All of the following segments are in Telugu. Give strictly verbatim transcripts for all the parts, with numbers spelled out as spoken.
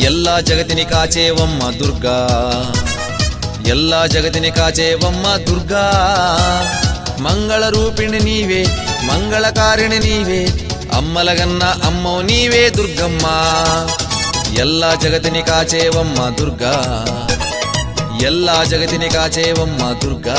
ಎಲ್ಲಾ ಜಗತ್ತಿನಿ ಕಾಚೇವಮ್ಮ ದುರ್ಗಾ ಎಲ್ಲಾ ಜಗತ್ತಿನಿ ಕಾಚೇವಮ್ಮ ದುರ್ಗಾ ಮಂಗಳ ರೂಪಿಣಿ ನೀವೇ ಮಂಗಳಕಾರಿಣಿ ನೀವೇ ಅಮ್ಮಲಗನ್ನ ಅಮ್ಮೋ ನೀವೇ ದುರ್ಗಮ್ಮ ಎಲ್ಲಾ ಜಗತ್ತಿನಿ ಕಾಚೇವಮ್ಮ ದುರ್ಗಾ ಎಲ್ಲಾ ಜಗತ್ತಿನಿ ಕಾಚೇವಮ್ಮ ದುರ್ಗಾ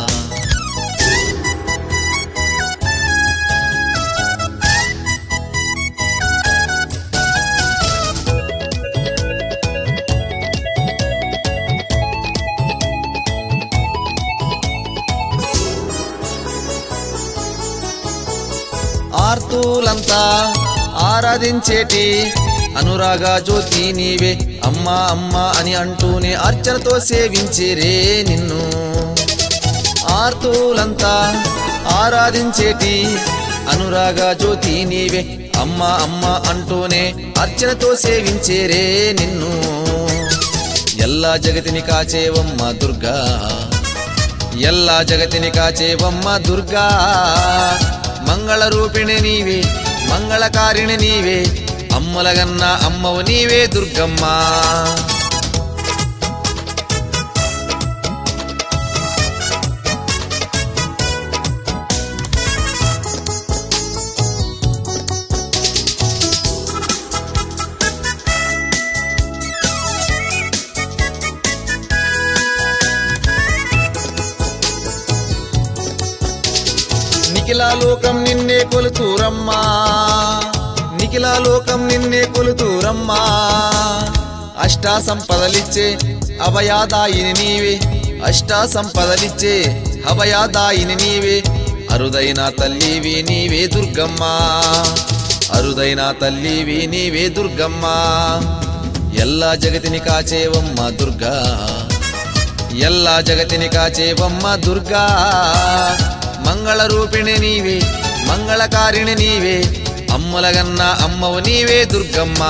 ఆర్తులంతా ఆరాధించేటి అనురాగ జ్యోతి నీవే అమ్మా అమ్మా అని అంటూనే అర్చనతో సేవించేరే నిన్ను ఆర్తులంతా ఆరాధించేటి అనురాగ జ్యోతి నీవే అమ్మా అమ్మా అంటూనే అర్చనతో సేవించేరే నిన్ను ಎಲ್ಲಾ ಜಗತ್ತಿನಿ ಕಾಚೇವಮ್ಮ ದುರ್ಗಾ ಎಲ್ಲಾ ಜಗತ್ತಿನಿ ಕಾಚೇವಮ್ಮ ದುರ್ಗಾ ಮಂಗಳ ರೂಪಿಣಿ ನೀವೇ ಮಂಗಳಕಾರಿಣಿ ನೀವೇ ಅಮ್ಮಲಗನ್ನ ಅಮ್ಮವು ನೀವೇ ದುರ್ಗಮ್ಮ నిఖిల లోకం నిన్నే కొలుతూరమ్మా నిఖిల లోకం నిన్నే కొలుతూరమ్మా అష్టా సంపదలిచ్చే అభయాదాయిని నీవే అష్టా సంపదలిచ్చే అభయాదాయిని నీవే అరుదైన తల్లివి నీవే దుర్గమ్మ అరుదైన తల్లివి నీవే దుర్గమ్మ ಎಲ್ಲಾ ಜಗತ್ತಿನಿ ಕಾಚೇವಮ್ಮ ದುರ್ಗಾ ಎಲ್ಲಾ ಜಗತ್ತಿನಿ ಕಾಚೇವಮ್ಮ ದುರ್ಗಾ ಮಂಗಳ ರೂಪಿಣಿ ನೀವೇ ಮಂಗಳಕಾರಿಣಿ ನೀವೇ ಅಮ್ಮಲಗನ್ನ ಅಮ್ಮವು ನೀವೇ ದುರ್ಗಮ್ಮ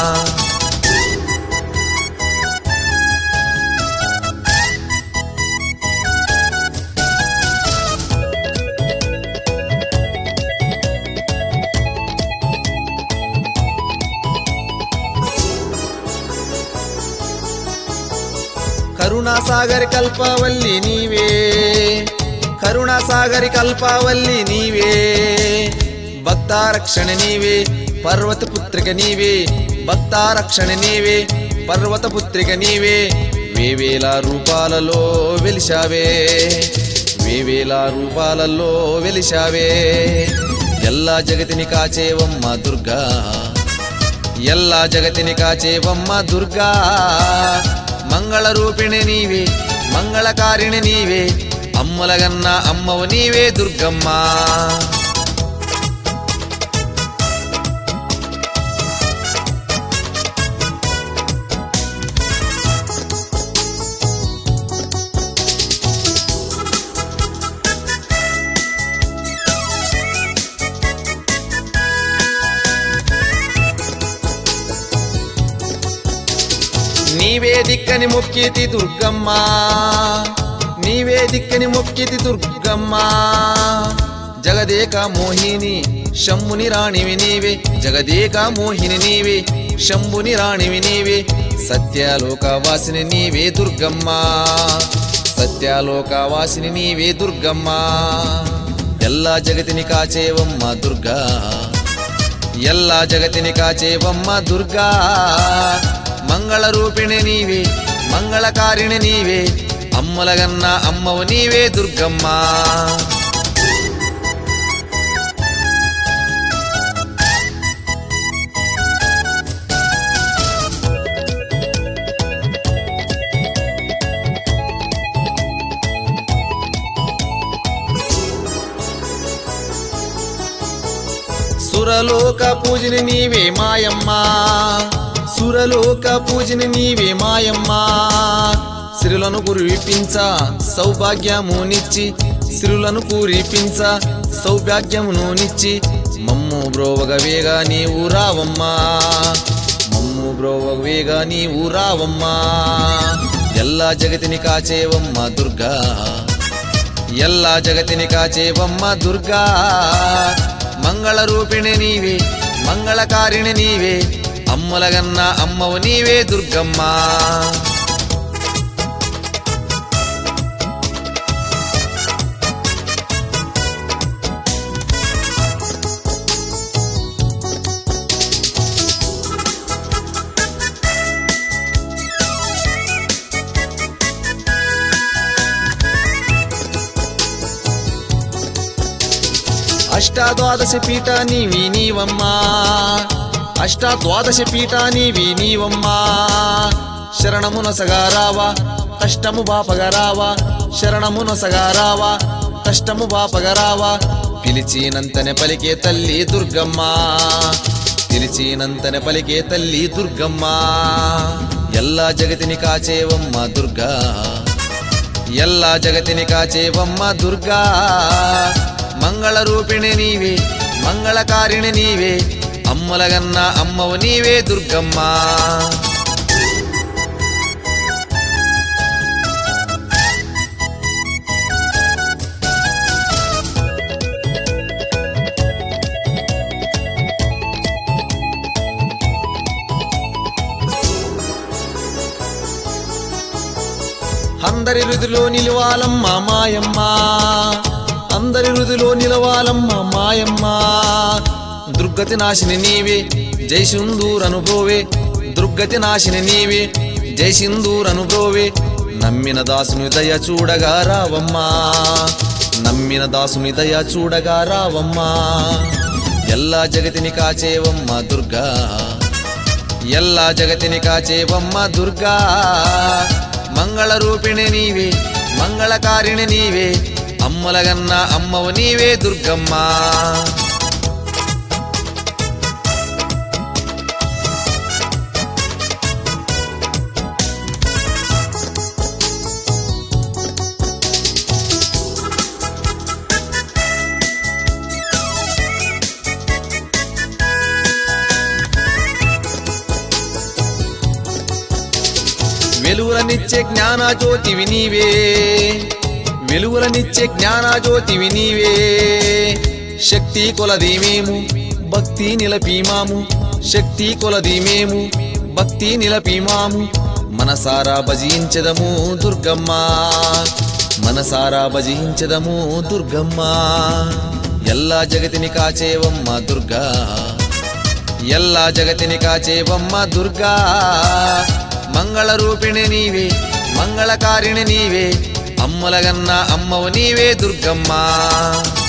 కరుణాసాగరి కల్పవల్లి నీవే కరుణాసాగరి కల్పవల్లి నీవే భక్తారక్షణ నీవే పర్వత పుత్రిక నీవే భక్తారక్షణ నీవే పర్వత పుత్రిక నీవే వేవేల రూపాలలో వెలిశావే వేవేల రూపాలలో వెలిశావే ಎಲ್ಲಾ జగతిని కాచేవమ్మ దుర్గా ಎಲ್ಲಾ జగతిని కాచేవమ్మ దుర్గా మంగళ రూపిణి నీవే మంగళకారిణి నీవే అమ్మలగన్న అమ్మవు నీవే దుర్గమ్మ నీవే దిక్కని మొక్కితి దుర్గమ్మ నీవే దిక్కని మొక్కితి దుర్గమ్మ జగదేక మోహిని శంభుని రాణివి నీవే జగదేక మోహిని నీవే శంభుని రాణివి నీవే సత్యలోకవాసిని నీవే దుర్గమ్మ సత్యలోకవాసిని నీవే దుర్గమ్మ ಎಲ್ಲಾ జగతిని కాచేవమ్మ దుర్గా ಎಲ್ಲಾ జగతిని కాచేవమ్మ దుర్గా మంగళ రూపిణి నీవే మంగళకారిణి నీవే అమ్మలగన్న అమ్మవు నీవే దుర్గమ్మ సురలోక పూజని నీవే మాయమ్మ సురలోక పూజని నీవే మాయమ్మ సిరులను కురిపించ సౌభాగ్యము నిచ్చి సిరులను కురిపించ సౌభాగ్యమును నిచ్చి మమ్ము బ్రోవగవేగా నీవు రావమ్మా మమ్ము బ్రోవగవేగా నీవు రావమ్మా ಎಲ್ಲಾ జగతిని కాచేవమ్మ దుర్గా ಎಲ್ಲಾ జగతిని కాచేవమ్మ దుర్గా మంగళ రూపిణి నీవే మంగళకారిణి నీవే అమ్మలగన్న అమ్మవు నీవే దుర్గమ్మ. అష్టాద్వాదశ పీఠ నీవి నీవమ్మా, అష్టాద్వాదశ పీఠ నీవి నీవమ్మా. శరణమునొసగారావా కష్టము బాపగరావా, శరణమునొసగారావా కష్టము బాపగరావా. పిలిచినంతనే పలికే తల్లి దుర్గమ్మ, పిలిచినంతనే పలికే తల్లి దుర్గమ్మ. ఎల్లా జగతిని కాచేవమ్మ దుర్గా, ఎల్లా జగతిని కాచేవమ్మ దుర్గా. మంగళ రూపిణి నీవే, మంగళకారిణి నీవే, అమ్మలగన్న అమ్మవు నీవే దుర్గమ్మ. అందరి హృదిలో నిలవాలమ్మ మాయమ్మ, అందరి హృదిలో నిలవాలమ్మ మాయమ్మ. దుర్గతి నాశిని నీవే జై సింధూర్ అనుభోవే, దుర్గతి నాశిని నీవే జై సింధూర్ అనుభోవే. నమ్మిన దాసుని దయ చూడగా రావమ్మా, నమ్మిన దాసుని దయ చూడగా రావమ్మా. ఎల్లా జగతిని కాచేవమ్మ దుర్గా, ఎల్లా జగతిని కాచేవమ్మ దుర్గా. మంగళ రూపిణి నీవే, మంగళకారిణి నీవే, అమ్మలగన్న అమ్మవు నీవే దుర్గమ్మ. వెలుగులనిచ్చే జ్ఞాన జ్యోతివి నీవే, వెలుగులనిచ్చే జ్ఞాన జ్యోతివి నీవే. శక్తి కొలది మేము భక్తి నిలపీమాము, శక్తి కొలది మేము భక్తి నిలపీమాము. మనసారా భజించదము దుర్గమ్మ, మనసారా భజించదము దుర్గమ్మ. ఎల్లా జగతిని కాచేవమ్మ దుర్గా, ఎల్లా జగతిని కాచేవమ్మ దుర్గా. మంగళ రూపిణి నీవే, మంగళకారిణి నీవే, అమ్మలగన్న అమ్మవు నీవే దుర్గమ్మ.